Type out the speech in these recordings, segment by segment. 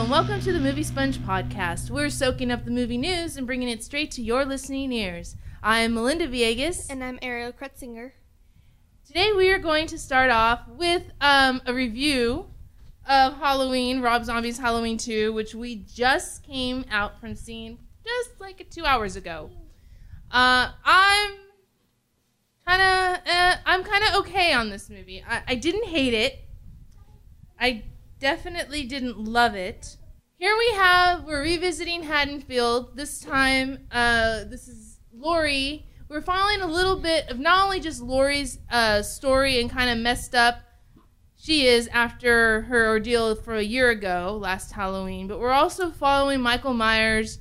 and welcome to the Movie Sponge Podcast. We're soaking up the movie news and bringing it straight to your listening ears. I'm Melinda Viegas. And I'm Ariel Kretzinger. Today we are going to start off with a review of Halloween, Rob Zombie's Halloween 2, which we just came out from seeing just like 2 hours ago. I'm kind of okay on this movie. I didn't hate it. I definitely didn't love it. Here we're revisiting Haddonfield. This time, this is Laurie. We're following a little bit of not only just Laurie's story and kind of messed up she is after her ordeal for a year ago, last Halloween, but we're also following Michael Myers'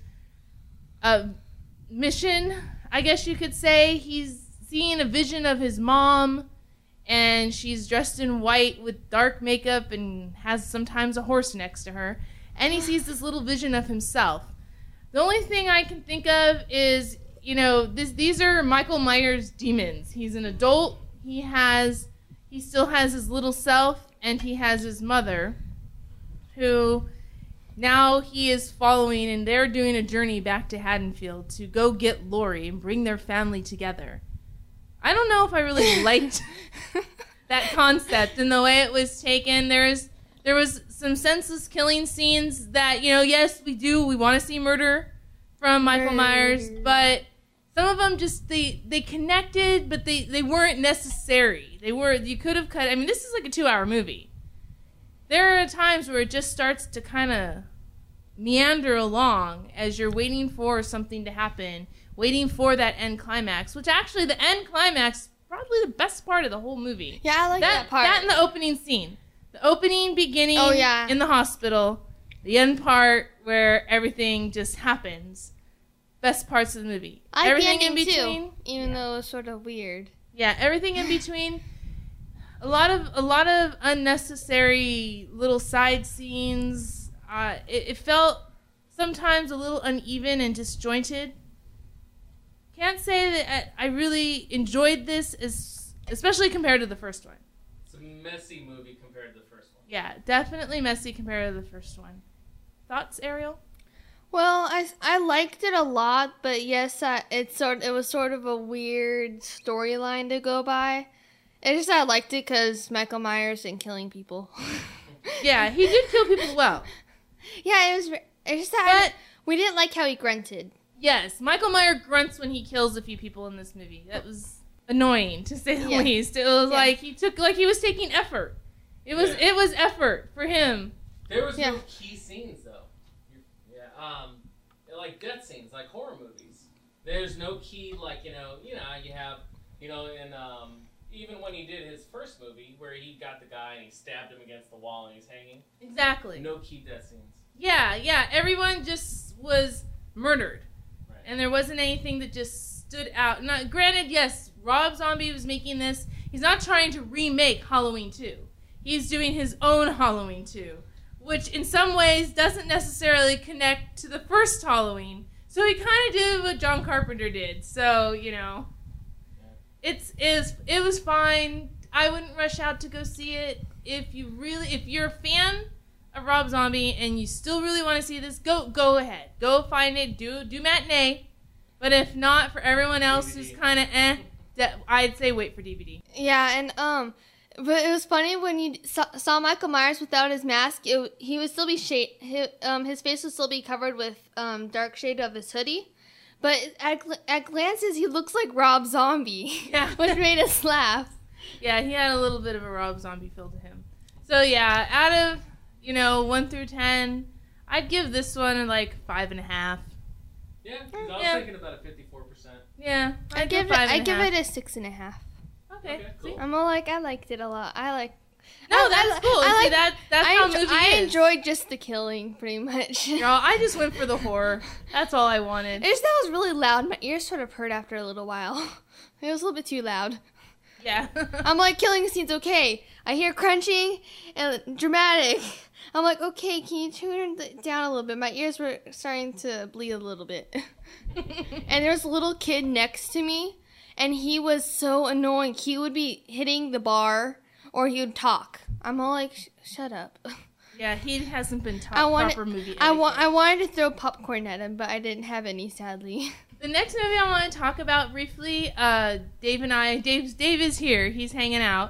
mission, I guess you could say. He's seeing a vision of his mom, and she's dressed in white with dark makeup and has sometimes a horse next to her. And he sees this little vision of himself. The only thing I can think of is, these are Michael Myers' demons. He's an adult. He still has his little self, and he has his mother, who now he is following, and they're doing a journey back to Haddonfield to go get Laurie and bring their family together. I don't know if I really liked that concept and the way it was taken. There was some senseless killing scenes that, yes, we want to see murder from Michael Myers, but some of them just, they connected, but they weren't necessary. You could have cut, this is like a 2-hour movie. There are times where it just starts to kind of meander along as you're waiting for something to happen, waiting for that end climax, which actually the end climax is probably the best part of the whole movie. Yeah, I like that part. That and the opening scene. The opening, beginning, yeah, in the hospital, the end part where everything just happens. Best parts of the movie. I like everything the ending in between, too, even though it was sort of weird. Yeah, everything in between. A lot of unnecessary little side scenes. It felt sometimes a little uneven and disjointed. Can't say that I really enjoyed this, especially compared to the first one. It's a messy movie compared to the first one. Yeah, definitely messy compared to the first one. Thoughts, Ariel? Well, I liked it a lot, but yes, it was sort of a weird storyline to go by. It's just I liked it because Michael Myers and killing people. Yeah, he did kill people well. Yeah, it's just that we didn't like how he grunted. Yes, Michael Myers grunts when he kills a few people in this movie. That was annoying, to say the least. It was like he was taking effort. It was effort for him. There was no key scenes though. Like death scenes, like horror movies. There's no key, like you have, even when he did his first movie where he got the guy and he stabbed him against the wall and he's hanging. Exactly. No key death scenes. Yeah. Everyone just was murdered. Right. And there wasn't anything that just stood out. Now, granted, yes, Rob Zombie was making this. He's not trying to remake Halloween 2. He's doing his own Halloween 2, which in some ways doesn't necessarily connect to the first Halloween. So he kind of did what John Carpenter did. So, it was fine. I wouldn't rush out to go see it. If you're a fan of Rob Zombie and you still really want to see this, go ahead. Go find it. Do matinee. But if not, for everyone else DVD. Who's kind of I'd say wait for DVD. Yeah, and but it was funny when you saw Michael Myers without his mask. He would still be his face would still be covered with dark shade of his hoodie. But at glances, he looks like Rob Zombie, which made us laugh. Yeah, he had a little bit of a Rob Zombie feel to him. So yeah, out of 1 through 10, I'd give this one like 5.5. Yeah, because I was thinking about a 54%. Yeah, I'd give it a 6.5. Okay, cool. I'm all like, I liked it a lot. That's cool. That's how movie is. I enjoyed just the killing, pretty much. No, I just went for the horror. That's all I wanted. That was really loud. My ears sort of hurt after a little while. It was a little bit too loud. Yeah. I'm like, killing scene's okay. I hear crunching and dramatic. I'm like, okay, can you tune it down a little bit? My ears were starting to bleed a little bit. And there was a little kid next to me, and he was so annoying. He would be hitting the bar, or he would talk. I'm all like, shut up. Yeah, he hasn't been proper movie. I wanted to throw popcorn at him, but I didn't have any, sadly. The next movie I want to talk about briefly, Dave is here. He's hanging out.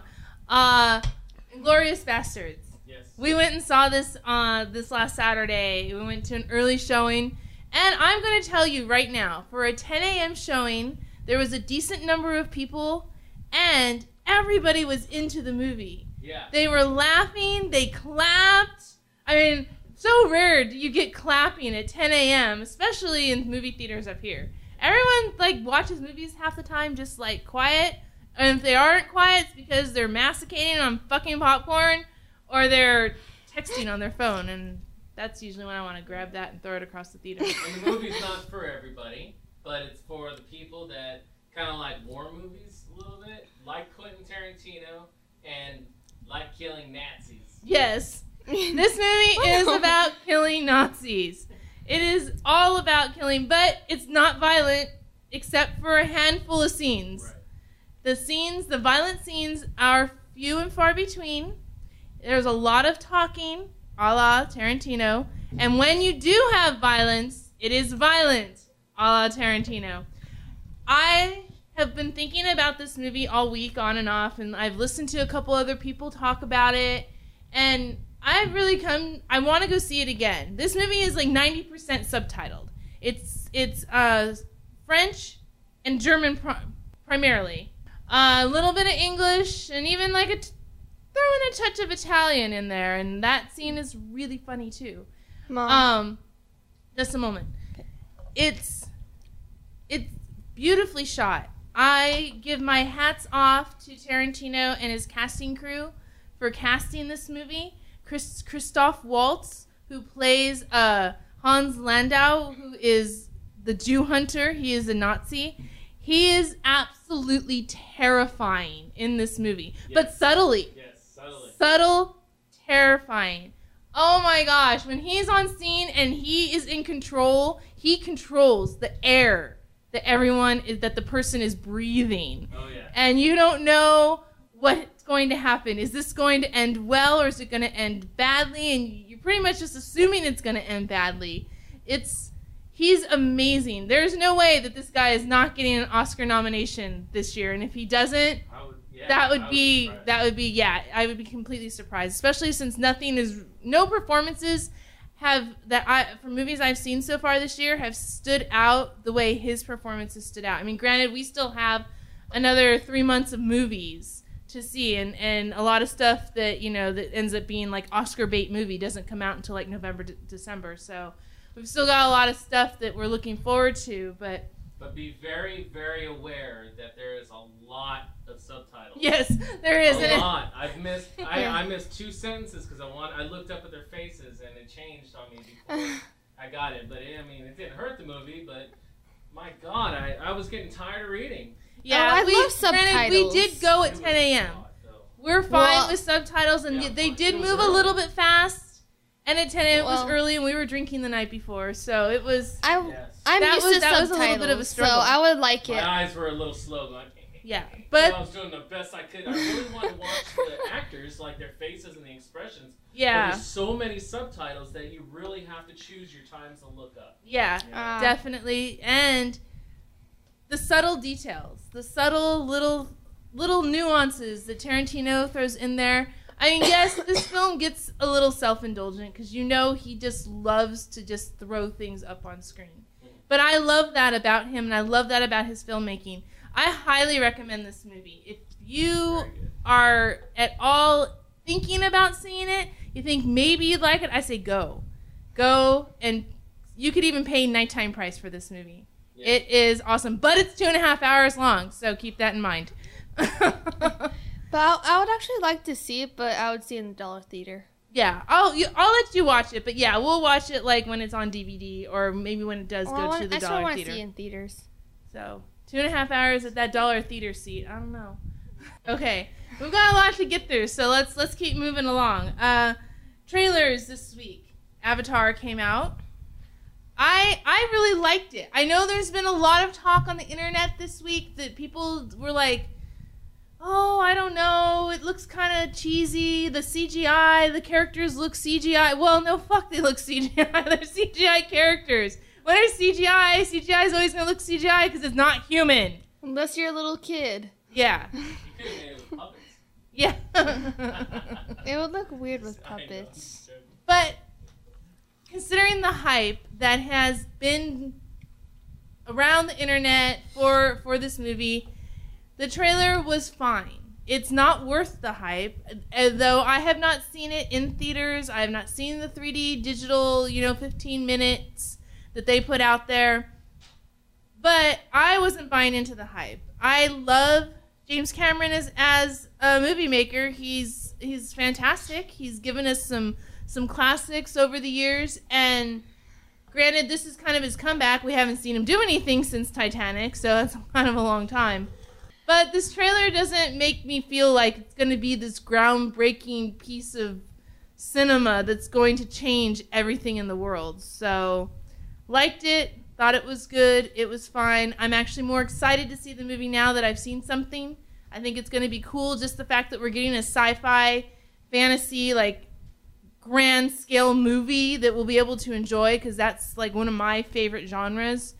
Inglourious Bastards. Yes. We went and saw this this last Saturday. We went to an early showing. And I'm going to tell you right now, for a 10 a.m. showing, there was a decent number of people, and everybody was into the movie. Yeah. They were laughing. They clapped. I mean, so rare do you get clapping at 10 a.m., especially in movie theaters up here. Everyone, like, watches movies half the time just, like, quiet. And if they aren't quiet, it's because they're masticating on fucking popcorn or they're texting on their phone. And that's usually when I want to grab that and throw it across the theater. And the movie's not for everybody, but it's for the people that kind of like war movies a little bit, like Quentin Tarantino, and like killing Nazis. Yes. This movie is about killing Nazis. It is all about killing, but it's not violent except for a handful of scenes. Right. The violent scenes are few and far between. There's a lot of talking, a la Tarantino. And when you do have violence, it is violent, a la Tarantino. I have been thinking about this movie all week on and off, and I've listened to a couple other people talk about it, and I've really I want to go see it again. This movie is like 90% subtitled. It's French and German primarily. A little bit of English, and even like throw in a touch of Italian in there, and that scene is really funny too. Mom. Just a moment. It's beautifully shot. I give my hats off to Tarantino and his casting crew for casting this movie. Christoph Waltz, who plays Hans Landau, who is the Jew hunter. He is a Nazi. He is absolutely terrifying in this movie, but subtly. Yes, subtly. Subtle, terrifying. Oh my gosh, when he's on scene and he is in control, he controls the air that the person is breathing. Oh, yeah. And you don't know what's going to happen. Is this going to end well, or is it going to end badly? And you're pretty much just assuming it's going to end badly. He's amazing. There's no way that this guy is not getting an Oscar nomination this year. And if he doesn't, I would be completely surprised, especially since no performances for movies I've seen so far this year have stood out the way his performances stood out. I mean, granted, we still have another 3 months of movies to see, and a lot of stuff that that ends up being like Oscar bait movie doesn't come out until like November, December. So we've still got a lot of stuff that we're looking forward to, but be very, very aware that there is a lot of subtitles. Yes, there is. A lot. I missed 2 sentences because I looked up at their faces and it changed on me before I got it. But it didn't hurt the movie. But my God, I was getting tired of reading. Yeah, I love subtitles. We did go at 10 a.m. We're fine with subtitles, and they did move a little bit fast. And at 10 a.m. it was early, and we were drinking the night before, so it was. I'm used to subtitles, was a little bit of a struggle. So I would like it. My eyes were a little slow, going. Yeah, but I was doing the best I could. I really wanted to watch the actors, like their faces and the expressions. Yeah. But there's so many subtitles that you really have to choose your times to look up. Yeah, definitely, and the subtle details, the subtle little nuances that Tarantino throws in there. I mean, yes, this film gets a little self-indulgent because he just loves to just throw things up on screen. But I love that about him, and I love that about his filmmaking. I highly recommend this movie. If you are at all thinking about seeing it, you think maybe you'd like it, I say go. Go, and you could even pay nighttime price for this movie. Yeah. It is awesome, but it's 2.5 hours long, so keep that in mind. But I would actually like to see it, but I would see it in the dollar theater. Yeah, I'll let you watch it, but yeah, we'll watch it like when it's on DVD or maybe when it does go to the dollar theater. I still want to see it in theaters. So 2.5 hours at that dollar theater seat. I don't know. Okay, we've got a lot to get through, so let's keep moving along. Trailers this week. Avatar came out. I really liked it. I know there's been a lot of talk on the internet this week that people were like, oh, I don't know, it looks kind of cheesy. The CGI, the characters look CGI. Well, no, fuck, they look CGI. They're CGI characters. When there's CGI, CGI is always going to look CGI because it's not human. Unless you're a little kid. Yeah. You could have made it with puppets. Yeah. It would look weird with puppets. But considering the hype that has been around the internet for this movie, the trailer was fine. It's not worth the hype, though I have not seen it in theaters. I have not seen the 3D digital, 15 minutes that they put out there. But I wasn't buying into the hype. I love James Cameron as a movie maker. He's fantastic. He's given us some classics over the years, and granted, this is kind of his comeback. We haven't seen him do anything since Titanic, so that's kind of a long time. But this trailer doesn't make me feel like it's going to be this groundbreaking piece of cinema that's going to change everything in the world. So, liked it, thought it was good, it was fine. I'm actually more excited to see the movie now that I've seen something. I think it's going to be cool, just the fact that we're getting a sci-fi, fantasy, like, grand scale movie that we'll be able to enjoy, because that's like one of my favorite genres.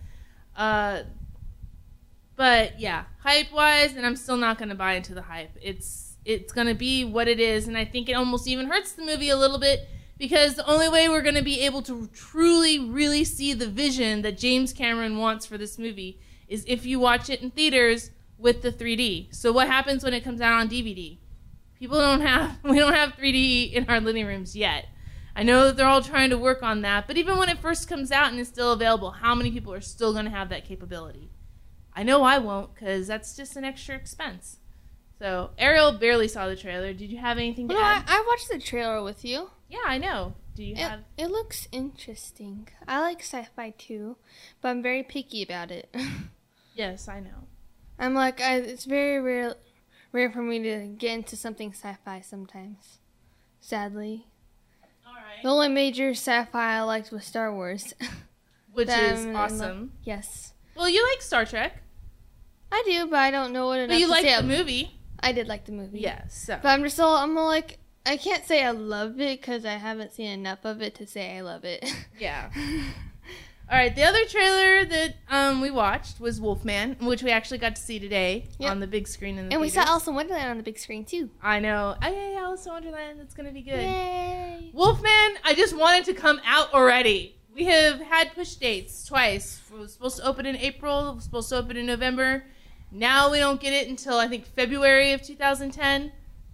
But yeah, hype wise, and I'm still not going to buy into the hype. It's going to be what it is, and I think it almost even hurts the movie a little bit, because the only way we're going to be able to truly really see the vision that James Cameron wants for this movie is if you watch it in theaters with the 3D. So what happens when it comes out on DVD? We don't have 3D in our living rooms yet. I know that they're all trying to work on that, but even when it first comes out and is still available, how many people are still going to have that capability? I know I won't, because that's just an extra expense. So, Ariel barely saw the trailer. Did you have anything to add? I watched the trailer with you. Yeah, I know. Do you have... It looks interesting. I like sci-fi too, but I'm very picky about it. Yes, I know. I'm like, it's very rare for me to get into something sci-fi sometimes. Sadly. Alright. The only major sci-fi I liked was Star Wars. Which is awesome. Yes. Well, you like Star Trek. I do, but I don't know what enough But you to like say. the movie. I did like the movie. Yes. So. But I'm like, I can't say I love it because I haven't seen enough of it to say I love it. Yeah. All right. The other trailer that we watched was Wolfman, which we actually got to see today on the big screen in the And we theaters. saw Alice in Wonderland on the big screen too. I know. Oh, yeah, Alice in Wonderland. That's going to be good. Yay. Wolfman, I just wanted to come out already. We have had push dates twice. It was supposed to open in April. It was supposed to open in November. Now we don't get it until, I think, February of 2010.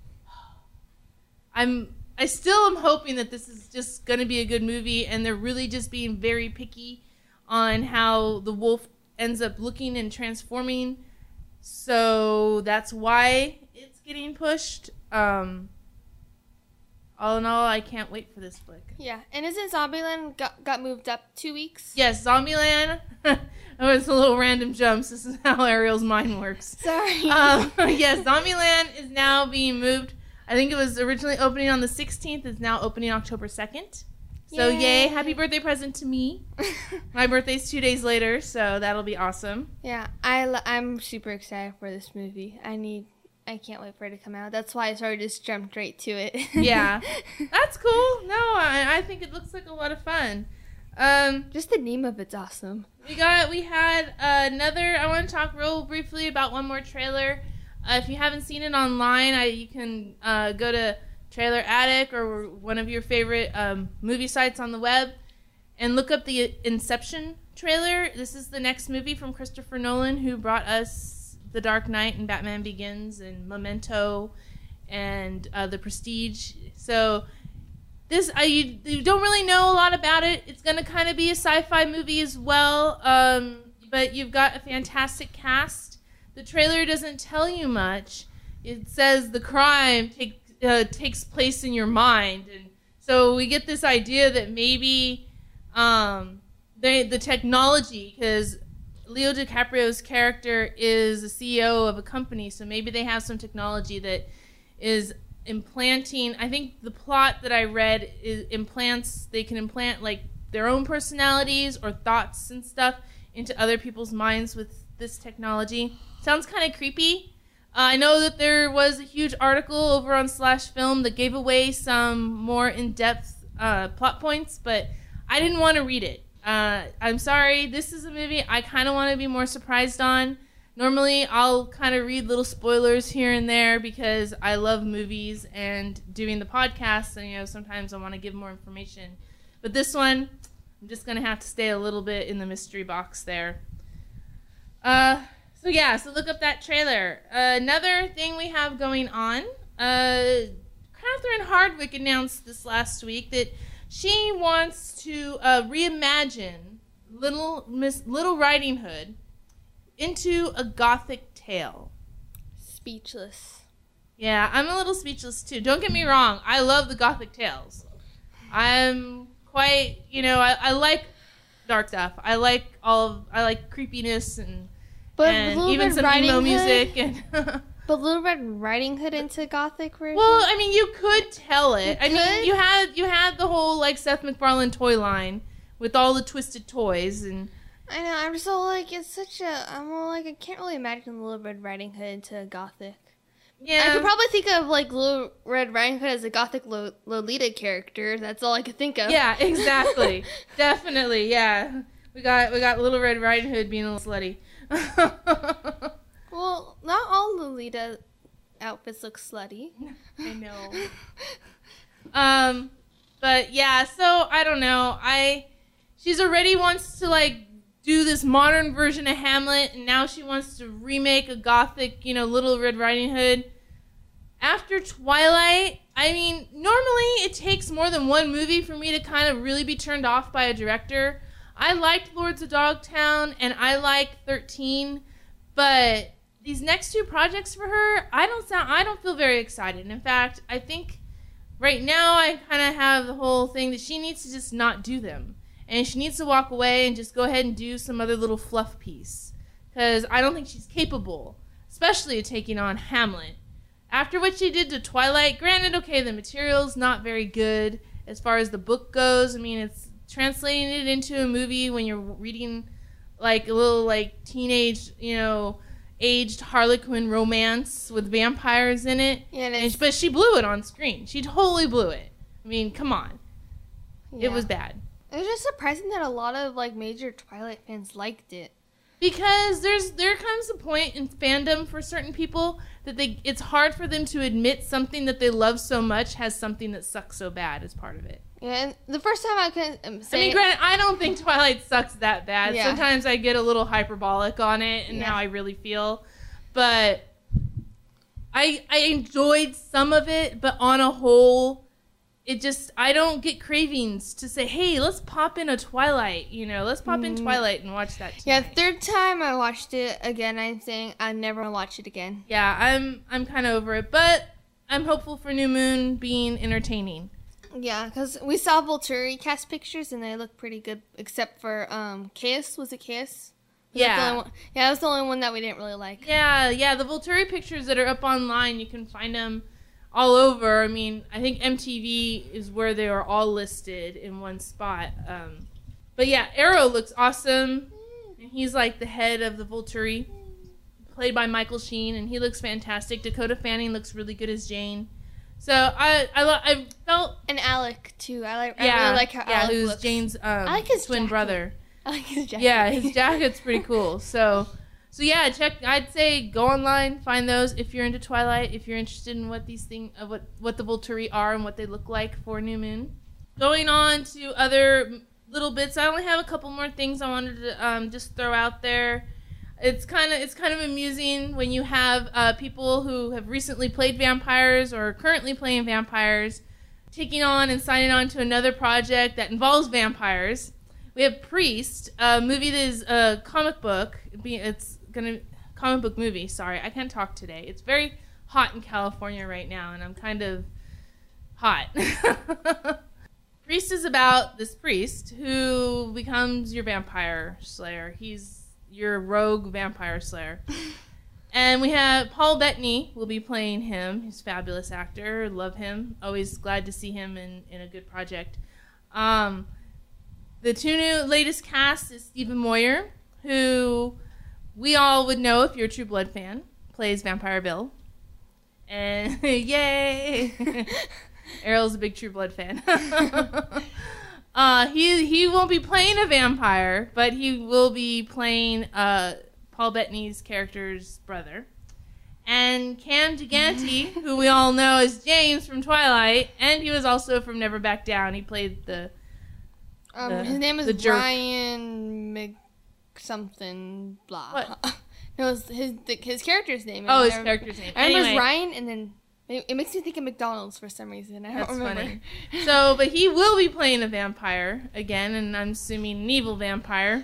I still am hoping that this is just going to be a good movie, and they're really just being very picky on how the wolf ends up looking and transforming. So that's why it's getting pushed. All in all, I can't wait for this flick. Yeah, and isn't Zombieland got moved up 2 weeks? Yes, Zombieland. Oh, it's a little random jumps. This is how Ariel's mind works. Sorry. Yes, Zombieland is now being moved. I think it was originally opening on the 16th. It's now opening October 2nd. So yay, happy birthday present to me. My birthday's 2 days later, so that'll be awesome. Yeah, I'm super excited for this movie. I can't wait for it to come out. That's why I sort of just jumped right to it. Yeah, that's cool. No, I think it looks like a lot of fun. Just the name of it's awesome. We had another. I want to talk real briefly about one more trailer. If you haven't seen it online, you can go to Trailer Attic or one of your favorite movie sites on the web and look up the Inception trailer. This is the next movie from Christopher Nolan, who brought us The Dark Knight and Batman Begins and Memento and The Prestige. So this you don't really know a lot about it. It's going to kind of be a sci-fi movie as well, but you've got a fantastic cast. The trailer doesn't tell you much. It says the crime takes place in your mind, and so we get this idea that maybe the technology, because Leo DiCaprio's character is the CEO of a company, so maybe they have some technology that is implanting. I think the plot that I read is they can implant like their own personalities or thoughts and stuff into other people's minds with this technology. Sounds kind of creepy, I know that there was a huge article over on Slash Film that gave away some more in-depth plot points, but I didn't want to read it. I'm sorry. This is a movie I kind of want to be more surprised on. Normally, I'll kind of read little spoilers here and there because I love movies and doing the podcast, and sometimes I want to give more information. But this one, I'm just gonna have to stay a little bit in the mystery box there. So look up that trailer. Another thing we have going on, Catherine Hardwicke announced this last week that she wants to reimagine Little Riding Hood into a gothic tale. Speechless. Yeah, I'm a little speechless too. Don't get me wrong. I love the gothic tales. I'm quite, I like dark stuff. I like creepiness and even some emo music and But Little Red Riding Hood into gothic version? Well, I mean, you could tell it. You had the whole like Seth MacFarlane toy line with all the twisted toys and I know, I'm so like it's such a I can't really imagine Little Red Riding Hood into gothic. yeah. I could probably think of like Little Red Riding Hood as a gothic Lolita character. That's all I could think of. Yeah, exactly. Definitely, yeah. We got Little Red Riding Hood being a little slutty. Well, not all Lolita outfits look slutty. I know. But yeah, so I don't know. She's already wants to like do this modern version of Hamlet, and now she wants to remake a gothic, Little Red Riding Hood. After Twilight, I mean, normally it takes more than one movie for me to kind of really be turned off by a director. I liked Lords of Dogtown and I like 13, but these next two projects for her, I don't feel very excited. In fact, I think right now I kind of have the whole thing that she needs to just not do them. And she needs to walk away and just go ahead and do some other little fluff piece. Because I don't think she's capable, especially of taking on Hamlet. After what she did to Twilight, granted, okay, the material's not very good as far as the book goes. I mean, it's translating it into a movie when you're reading like a little like teenage, aged Harlequin romance with vampires in it. Yeah, but she blew it on screen. She totally blew it. I mean, come on. Yeah. It was bad. It was just surprising that a lot of like major Twilight fans liked it. Because there comes a point in fandom for certain people that it's hard for them to admit something that they love so much has something that sucks so bad as part of it. Yeah, and the first time I couldn't say... I mean, granted, I don't think Twilight sucks that bad. Yeah. Sometimes I get a little hyperbolic on it and how I really feel. But I enjoyed some of it, but on a whole... I don't get cravings to say, hey, let's pop in a Twilight, let's pop in Twilight and watch that tonight. Yeah, third time I watched it again, I'm saying I never want to watch it again. Yeah, I'm kind of over it, but I'm hopeful for New Moon being entertaining. Yeah, because we saw Volturi cast pictures and they look pretty good, except for Caius. Was it Caius? Yeah. That was the only one that we didn't really like. Yeah, the Volturi pictures that are up online, you can find them all over. I mean, I think MTV is where they are all listed in one spot. But yeah, Arrow looks awesome. And he's like the head of the Volturi, played by Michael Sheen, and he looks fantastic. Dakota Fanning looks really good as Jane. So I felt... And Alec, too. I really like how Alec who's looks. Jane's I like his twin jacket. brother. I like his jacket. Yeah, his jacket's pretty cool. So yeah, I'd say go online, find those if you're into Twilight, if you're interested in what these things, what the Volturi are and what they look like for New Moon. Going on to other little bits, I only have a couple more things I wanted to just throw out there. It's kind of amusing when you have people who have recently played vampires or are currently playing vampires taking on and signing on to another project that involves vampires. We have Priest, a movie that is a comic book. Comic book movie. Sorry, I can't talk today. It's very hot in California right now, and I'm kind of hot. Priest is about this priest who becomes your vampire slayer. He's your rogue vampire slayer. And we have Paul Bettany will be playing him. He's a fabulous actor. Love him. Always glad to see him in a good project. The two latest cast is Stephen Moyer, who we all would know if you're a True Blood fan. plays Vampire Bill. And yay! Errol's a big True Blood fan. He won't be playing a vampire, but he will be playing Paul Bettany's character's brother. And Cam Giganti, who we all know as James from Twilight, and he was also from Never Back Down. He played the his name is jerk. Ryan something blah. What? No, his character's name. Oh, his character's name. I remember Anyway. Ryan, and then it makes me think of McDonald's for some reason. I don't That's remember. funny. So, but he will be playing a vampire again, and I'm assuming an evil vampire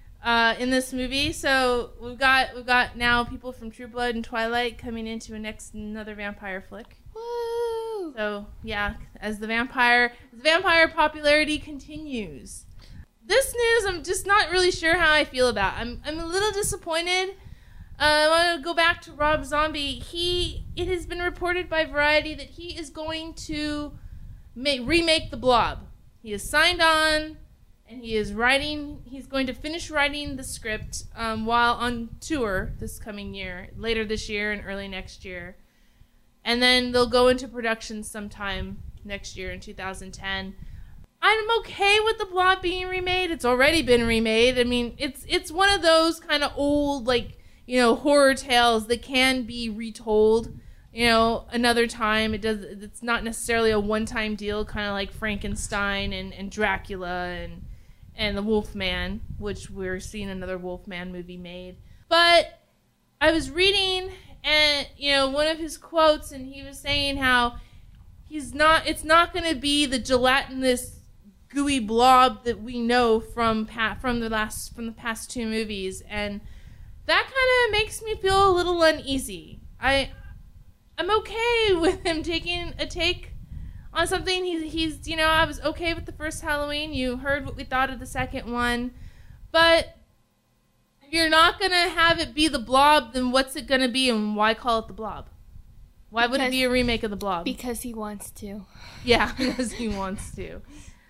in this movie. So we've got now people from True Blood and Twilight coming into another vampire flick. Woo! So yeah, as the vampire popularity continues. This news, I'm just not really sure how I feel about. I'm a little disappointed. I want to go back to Rob Zombie. It has been reported by Variety that he is going to remake The Blob. He has signed on, and he's going to finish writing the script while on tour this coming year, later this year and early next year. And then they'll go into production sometime next year in 2010. I'm okay with The Blob being remade. It's already been remade. I mean, it's one of those kind of old, horror tales that can be retold, another time. It's not necessarily a one-time deal, kind of like Frankenstein and Dracula and the Wolfman, which we're seeing another Wolfman movie made. But I was reading, and one of his quotes, and he was saying how it's not going to be the gelatinous gooey blob that we know from the past two movies, and that kind of makes me feel a little uneasy. I'm okay with him taking a take on something. He's I was okay with the first Halloween. You heard what we thought of the second one, but if you're not gonna have it be the Blob, then what's it gonna be, and why call it the Blob? Why would it be a remake of the Blob? Because he wants to. Yeah, because he wants to.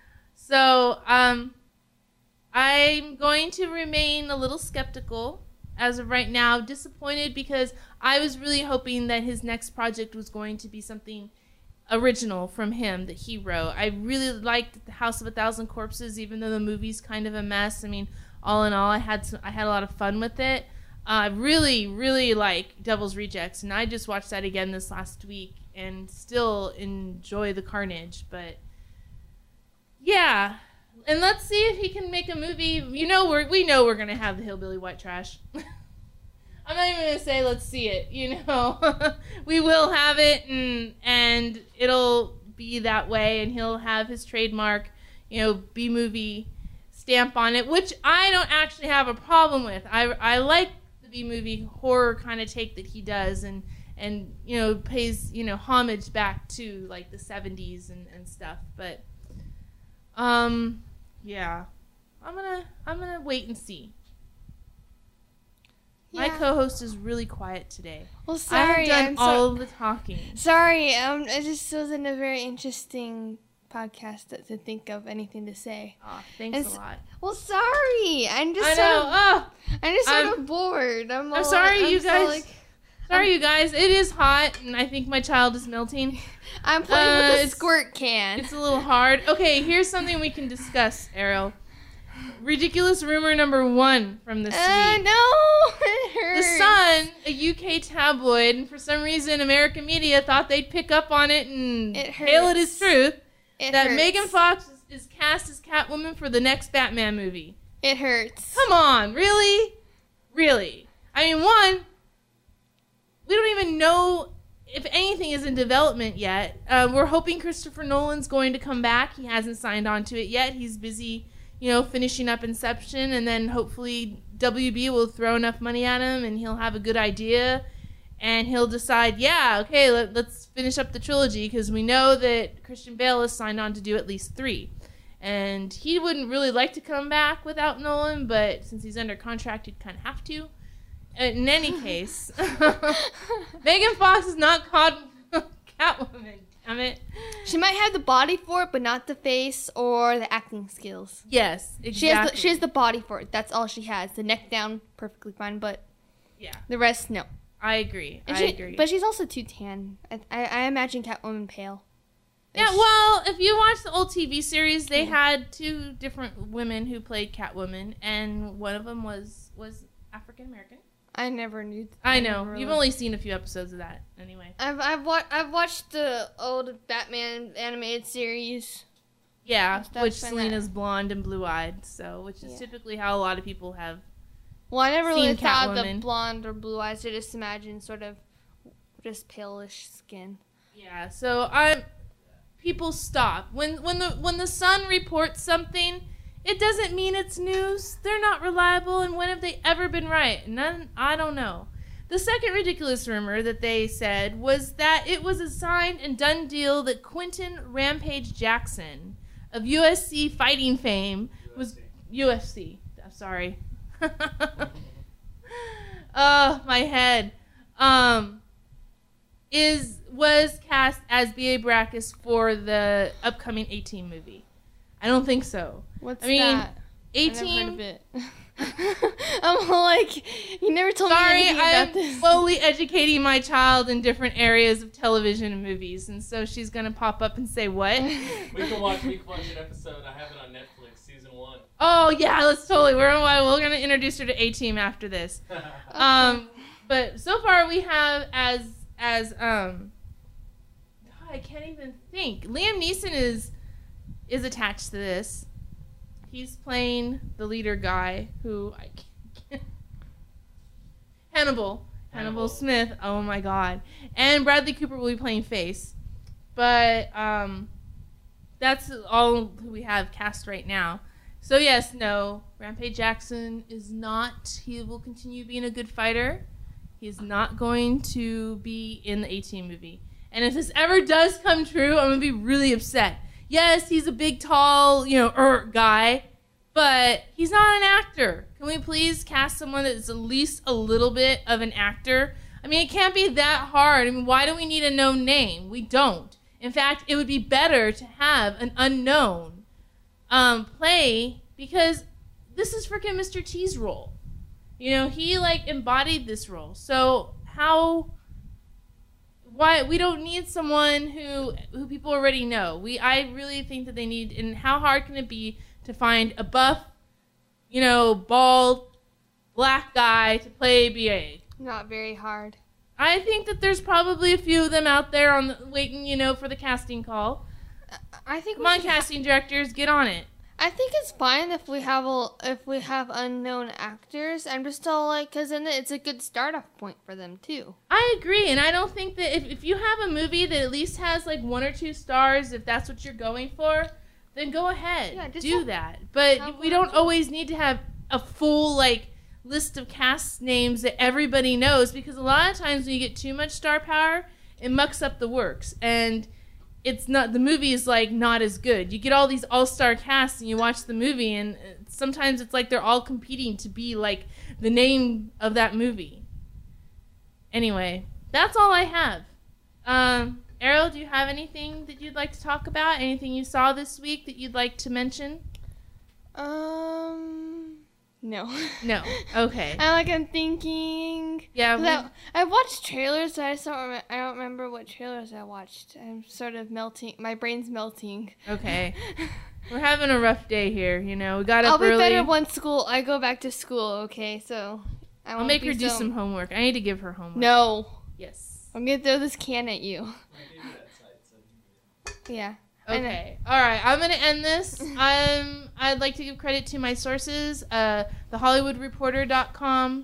So, I'm going to remain a little skeptical as of right now, disappointed because I was really hoping that his next project was going to be something original from him that he wrote. I really liked The House of a Thousand Corpses, even though the movie's kind of a mess. I mean, all in all, I had a lot of fun with it. I really, really like Devil's Rejects, and I just watched that again this last week and still enjoy the carnage, but yeah, and let's see if he can make a movie. We know we're gonna have the Hillbilly White Trash. I'm not even gonna say let's see it. We will have it, and it'll be that way, and he'll have his trademark, B movie stamp on it, which I don't actually have a problem with. I like the B movie horror kind of take that he does, and pays homage back to like the 70s and stuff, but. Yeah. I'm gonna wait and see. Yeah. My co-host is really quiet today. Well, sorry, I've done all of the talking. Sorry, it just wasn't a very interesting podcast to think of anything to say. Oh, thanks a lot. Well, sorry. I'm just sort of bored. I'm sorry, you guys. Sorry, you guys. It is hot, and I think my child is melting. I'm playing with a squirt can. It's a little hard. Okay, here's something we can discuss, Ariel. Ridiculous rumor number 1 from this week. No, it hurts. The Sun, a UK tabloid, and for some reason American media thought they'd pick up on it and hail it as truth, that Megan Fox is cast as Catwoman for the next Batman movie. It hurts. Come on, really? Really? I mean, one, we don't even know if anything is in development yet. We're hoping Christopher Nolan's going to come back. He hasn't signed on to it yet. He's busy, finishing up Inception, and then hopefully WB will throw enough money at him and he'll have a good idea and he'll decide, yeah, okay, let's finish up the trilogy, because we know that Christian Bale has signed on to do at least 3. And he wouldn't really like to come back without Nolan, but since he's under contract, he'd kind of have to. In any case, Megan Fox is not called Catwoman, damn it. She might have the body for it, but not the face or the acting skills. Yes, exactly. She has the body for it. That's all she has. The neck down, perfectly fine, but yeah, the rest, no. I agree. And I agree. But she's also too tan. I imagine Catwoman pale. Yeah, well, if you watch the old TV series, they had 2 different women who played Catwoman, and one of them was African American. I never knew. I know. You've only seen a few episodes of that, anyway. I've watched the old Batman animated series. Yeah, Stuff which and Selina's blonde and blue-eyed, so which is typically how a lot of people have. Well, I never really seen thought of the Catwoman. blonde or blue eyes. I just imagine sort of just palish skin. Yeah, so people stop when the Sun reports something. It doesn't mean it's news. They're not reliable, and when have they ever been right? None. I don't know. The second ridiculous rumor that they said was that it was a signed and done deal that Quentin Rampage Jackson of USC fighting fame was UFC. I'm sorry. Oh, my head. Was cast as B.A. Baracus for the upcoming A-Team movie. I don't think so. What's I mean, that? A-Team. I've never heard of it. I'm like, you never told me Sorry, anything about I'm this. slowly educating my child in different areas of television and movies, and so she's gonna pop up and say, "What?" We can watch an episode. I have it on Netflix, season 1. Oh yeah, let's totally. We're gonna introduce her to A-Team after this. But so far we have as God, I can't even think. Liam Neeson is attached to this. He's playing the leader guy who I can't. Hannibal Smith. Oh my God. And Bradley Cooper will be playing Face. But that's all who we have cast right now. So yes, no, Rampage Jackson is not. He will continue being a good fighter. He's not going to be in the A-Team movie. And if this ever does come true, I'm going to be really upset. Yes, he's a big, tall, guy, but he's not an actor. Can we please cast someone that's at least a little bit of an actor? I mean, it can't be that hard. I mean, why do we need a known name? We don't. In fact, it would be better to have an unknown play, because this is freaking Mr. T's role. He embodied this role. So why we don't need someone who people already know. I really think that they need. And how hard can it be to find a buff, bald, black guy to play BA? Not very hard. I think that there's probably a few of them out there waiting, for the casting call. I think. Come on, casting directors, get on it. I think it's fine if we have unknown actors. I'm just all like, because then it's a good start-off point for them too. I agree, and I don't think that if you have a movie that at least has like 1 or 2 stars, if that's what you're going for, then go ahead, do that. But we don't always need to have a full list of cast names that everybody knows, because a lot of times when you get too much star power, it mucks up the works, and the movie is not as good. You get all these all-star casts and you watch the movie, and sometimes it's like they're all competing to be the name of that movie. Anyway, that's all I have. Ariel, do you have anything that you'd like to talk about? Anything you saw this week that you'd like to mention? No. No. Okay. I'm thinking. Yeah. I watched trailers, but I don't remember what trailers I watched. I'm sort of melting. My brain's melting. Okay. We're having a rough day here. We got up I'll be early. better once I go back to school. Okay, so I'll make her do some homework. I need to give her homework. No. Yes. I'm gonna throw this can at you. Yeah. Okay. All right. I'm going to end this. I'd like to give credit to my sources, thehollywoodreporter.com,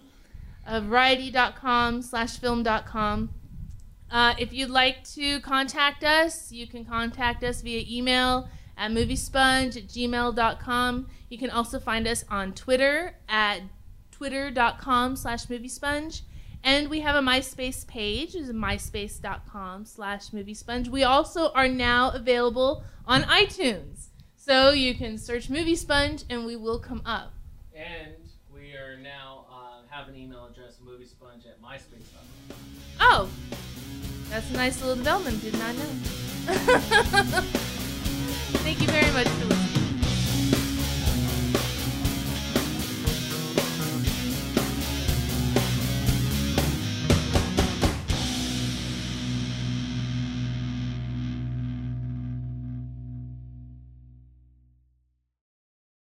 variety.com/film.com. If you'd like to contact us, you can contact us via email at moviesponge@gmail.com. You can also find us on Twitter at twitter.com/moviesponge. And we have a MySpace page. It's myspace.com/moviesponge. We also are now available on iTunes. So you can search Movie Sponge and we will come up. And we are now have an email address, moviesponge@myspace.com. Oh, that's a nice little development. Did not know. Thank you very much for